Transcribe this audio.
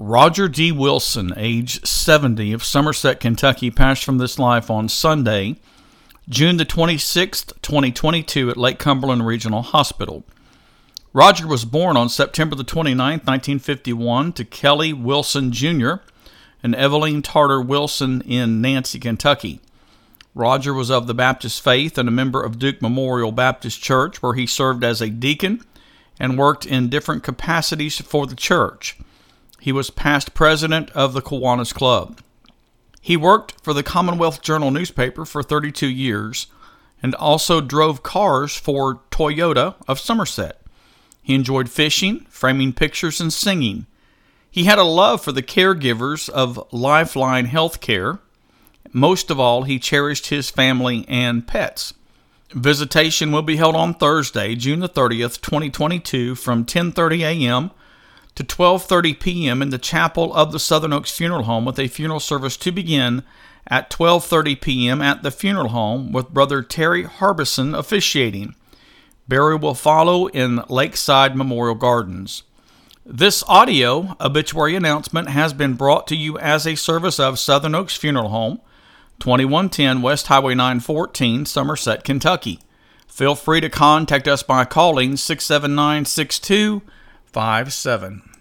Roger D. Wilson, age 70, of Somerset, Kentucky, passed from this life on Sunday, June the 26th, 2022, at Lake Cumberland Regional Hospital. Roger was born on September the 29th, 1951, to Kelly Wilson Jr. and Eveline Tarter Wilson in Nancy, Kentucky. Roger was of the Baptist faith and a member of Duke Memorial Baptist Church, where he served as a deacon and worked in different capacities for the church. He was past president of the Kiwanis Club. He worked for the Commonwealth Journal newspaper for 32 years and also drove cars for Toyota of Somerset. He enjoyed fishing, framing pictures, and singing. He had a love for the caregivers of Lifeline Healthcare. Most of all, he cherished his family and pets. Visitation will be held on Thursday, June the 30th, 2022, from 10:30 a.m. to 12:30 p.m. in the chapel of the Southern Oaks Funeral Home, with a funeral service to begin at 12:30 p.m. at the funeral home, with Brother Terry Harbison officiating. Burial will follow in Lakeside Memorial Gardens. This audio obituary announcement has been brought to you as a service of Southern Oaks Funeral Home, 2110 West Highway 914, Somerset, Kentucky. Feel free to contact us by calling 679-6257.